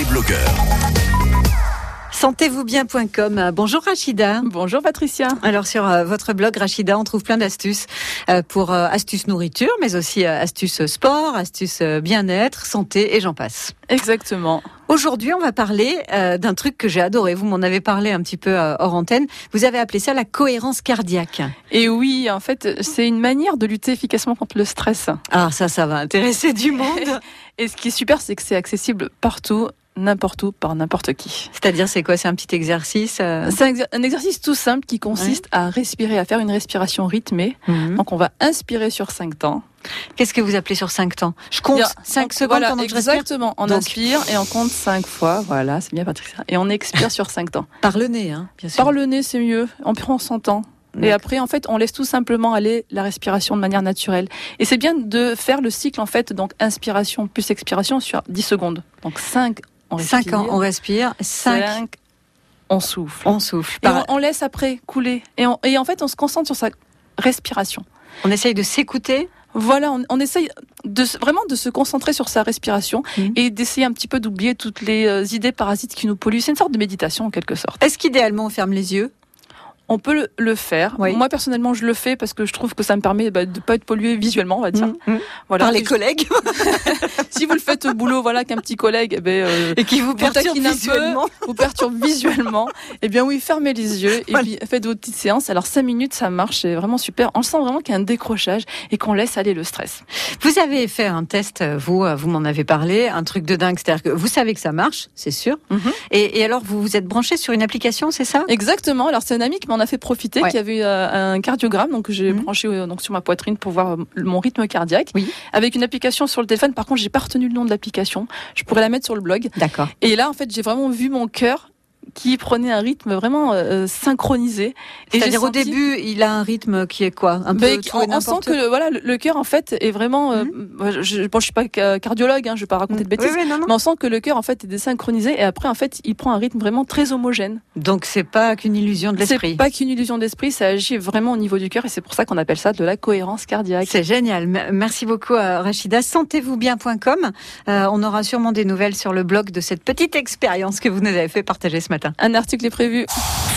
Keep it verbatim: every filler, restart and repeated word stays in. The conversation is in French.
des blogueurs. Sentez-vous bien point com. Bonjour Rachida. Bonjour Patricia. Alors sur euh, votre blog Rachida, on trouve plein d'astuces euh, pour euh, astuces nourriture, mais aussi euh, astuces sport, astuces euh, bien-être, santé et j'en passe. Exactement. Aujourd'hui, on va parler euh, d'un truc que j'ai adoré. Vous m'en avez parlé un petit peu euh, hors antenne. Vous avez appelé ça la cohérence cardiaque. Et oui, en fait, c'est une manière de lutter efficacement contre le stress. Ah, ça, ça va intéresser du monde. Et ce qui est super, c'est que c'est accessible partout, n'importe où, par n'importe qui. C'est-à-dire, c'est quoi? C'est un petit exercice euh... C'est un, exer- un exercice tout simple qui consiste ouais. à respirer, à faire une respiration rythmée. Mm-hmm. Donc, on va inspirer sur cinq temps. Qu'est-ce que vous appelez sur cinq temps? Je compte cinq secondes voilà, pendant que je respire. Exactement. On Donc. inspire et on compte cinq fois. Voilà, c'est bien Patricia. Et on expire sur cinq temps. Par le nez, hein, bien sûr. Par le nez, c'est mieux. On prend son temps. Et après, en fait, on laisse tout simplement aller la respiration de manière naturelle. Et c'est bien de faire le cycle, en fait, donc inspiration plus expiration sur dix secondes. Donc cinq, on respire. cinq ans, on respire. cinq, on souffle. On souffle. Et on, on laisse après couler. Et, on, et en fait, on se concentre sur sa respiration. On essaye de s'écouter. Voilà, on, on essaye de, vraiment de se concentrer sur sa respiration mmh. et d'essayer un petit peu d'oublier toutes les euh, idées parasites qui nous polluent. C'est une sorte de méditation en quelque sorte. Est-ce qu'idéalement on ferme les yeux ? On peut le, le faire. Oui. Moi, personnellement, je le fais parce que je trouve que ça me permet bah, de ne pas être pollué visuellement, on va dire. Mmh. Voilà. Par les collègues. Si vous le faites au boulot, voilà, qu'un petit collègue, eh ben, euh, et qui vous perturbe visuellement, peu, vous perturbe visuellement, eh bien oui, fermez les yeux et voilà. Puis faites votre petite séance. Alors cinq minutes, ça marche, c'est vraiment super. On sent vraiment qu'il y a un décrochage et qu'on laisse aller le stress. Vous avez fait un test, vous, vous m'en avez parlé, un truc de dingue, c'est-à-dire que vous savez que ça marche, c'est sûr. Mmh. Et, et alors, vous vous êtes branché sur une application, c'est ça ? Exactement. Alors c'est un ami qui m'en a fait profiter, ouais. qui avait euh, un cardiogramme, donc j'ai mmh. branché euh, donc sur ma poitrine pour voir euh, mon rythme cardiaque. Oui. Avec une application sur le téléphone. Par contre, j'ai pas retenu le nom de l'application. Je pourrais la mettre sur le blog. D'accord. Et là, en fait, j'ai vraiment vu mon cœur qui prenait un rythme vraiment euh, synchronisé. Et c'est-à-dire senti... au début, il a un rythme qui est quoi, un ben, peu on, on sent que le, voilà, le, le cœur en fait est vraiment. Euh, mmh. je, bon, je suis pas cardiologue, hein, je vais pas raconter mmh. de bêtises, oui, oui, non, non. mais on sent que le cœur en fait est désynchronisé et après en fait, il prend un rythme vraiment très homogène. Donc c'est pas qu'une illusion de l'esprit. C'est pas qu'une illusion d'esprit, ça agit vraiment au niveau du cœur et c'est pour ça qu'on appelle ça de la cohérence cardiaque. C'est génial. Merci beaucoup, Rachida. Sentez-vous bien point com. Euh, on aura sûrement des nouvelles sur le blog de cette petite expérience que vous nous avez fait partager ce matin. Un article est prévu.